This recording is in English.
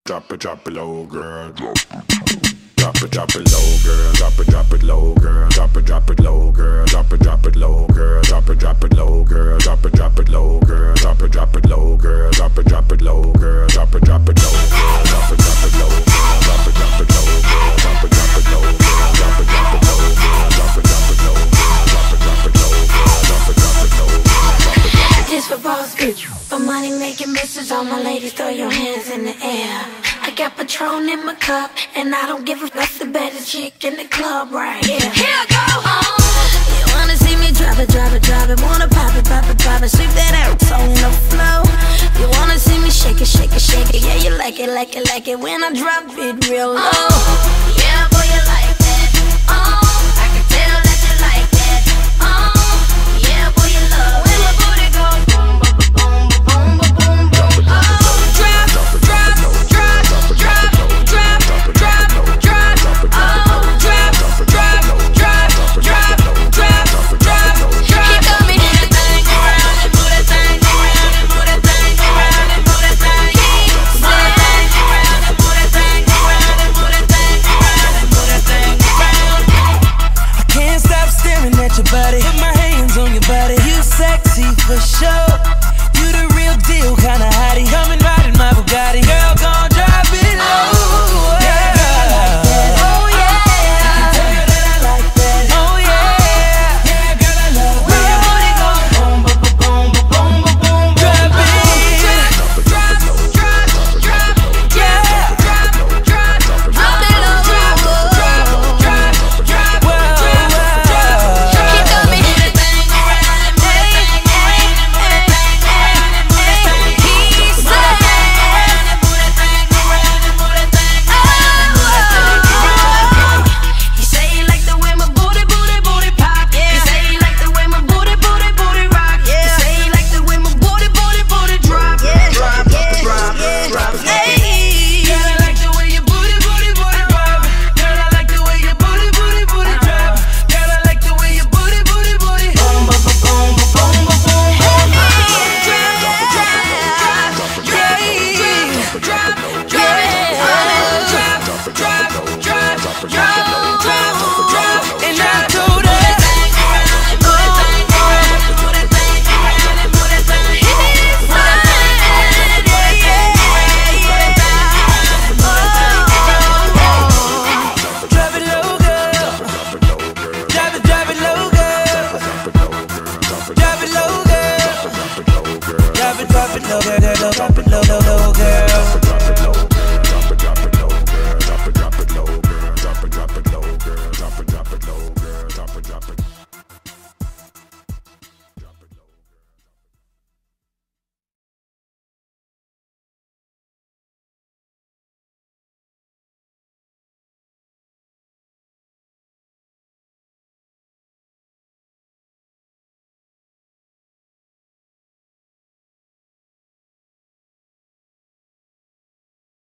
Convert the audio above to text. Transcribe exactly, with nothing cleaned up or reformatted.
drop it, drop it low, girl. Drop it, drop it low, girl. Drop it, drop it low, girl. Drop it, drop it low, girl. Drop it, drop it low, girl. Drop it, drop it low, girl. Drop it, drop it low, girl. Drop it, drop it low, girl. Drop it, drop it low, girl. Drop it, drop it low, girl. Drop it, drop it low, girl. Drop it, drop it low, girl. Drop it, drop it low, girl. Drop it, drop it low, girl. Drop it, drop it low, girl. Drop it, drop it low, girl. Drop it, drop it low, girl. Drop it, drop it. This for boss bitch, for money making bitches. All my ladies, throw your hands in the air. I got Patron in my cup, and I don't give a fuck. The baddest chick in the club right here. Here I go. Oh, you wanna see me drop it, drop it, drop it. Wanna pop it, pop it, pop it. Sweep that ass on the floor. You wanna see me shake it, shake it, shake it. Yeah, you like it, like it, like it when I drop it real low.